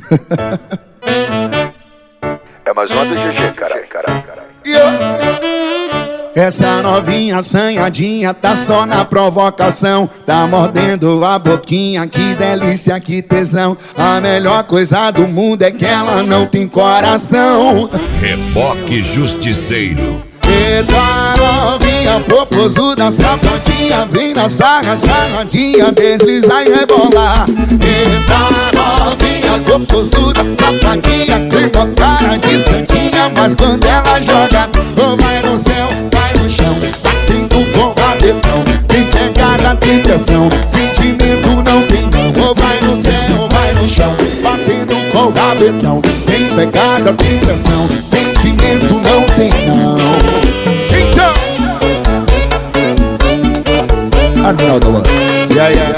É mais uma do GG, cara. Essa novinha assanhadinha tá só na provocação, tá mordendo a boquinha, que delícia, que tesão. A melhor coisa do mundo é que ela não tem coração. Reboque Justiceiro. Eita novinha, popozuda, safadinha, vem na sarradinha, desliza e rebolar. Eita novinha, popozuda, safadinha, tem uma cara de santinha, mas quando ela joga, vai no céu, vai no chão, batendo com rabetão. Tem pegada, tem pressão, sentimento não tem não. Vai no céu, vai no chão, batendo com rabetão. Tem pegada, tem pressão, sentimento não tem não. Então, another one. Yeah.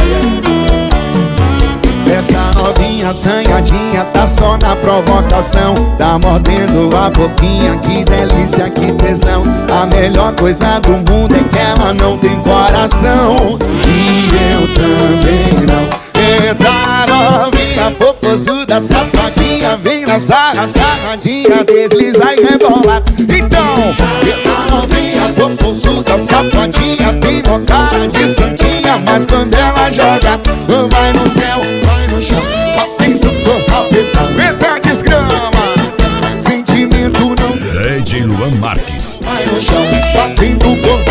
Essa novinha assanhadinha tá só na provocação, tá mordendo a boquinha, que delícia, que tesão. A melhor coisa do mundo é que ela não tem coração, e eu também não. Eita novinha, popozuda, safadinha, vem na sarradinha, desliza e rebola. Então, eita novinha, popozuda, safadinha, tem uma cara de santinha, mas quando ela joga, vai no céu, vai no chão, batendo com rabetão. Eita desgrama, sentimento não. DJ Luan Marques. Vai no chão, batendo com